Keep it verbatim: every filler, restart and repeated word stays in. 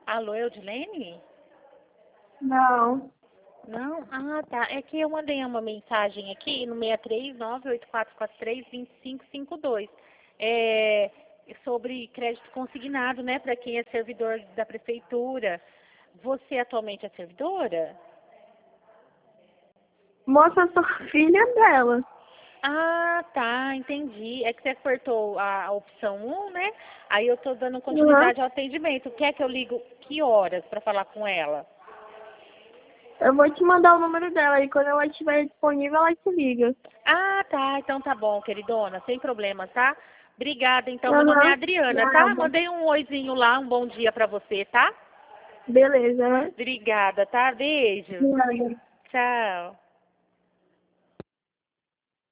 Alô, Eudilene? Não. Não? Ah, tá. É que eu mandei uma mensagem aqui no seis três nove oito quatro quatro três dois cinco cinco dois. É, sobre crédito consignado, né? Para quem é servidor da prefeitura. Você atualmente é servidora? Moça, eu sou filha dela. Ah, tá, entendi. É que você apertou a, a opção um, né? Aí eu tô dando Uhum. continuidade ao atendimento. Quer que eu ligo que horas para falar com ela? Eu vou te mandar o número dela e quando ela estiver disponível, ela te liga. Ah, tá. Então tá bom, queridona. Sem problema, tá? Obrigada. Então, meu nome é Aham. Adriana, tá? Nada. Mandei um oizinho lá, um bom dia pra você, tá? Beleza, né? Obrigada, tá? Beijo. Nada. Tchau.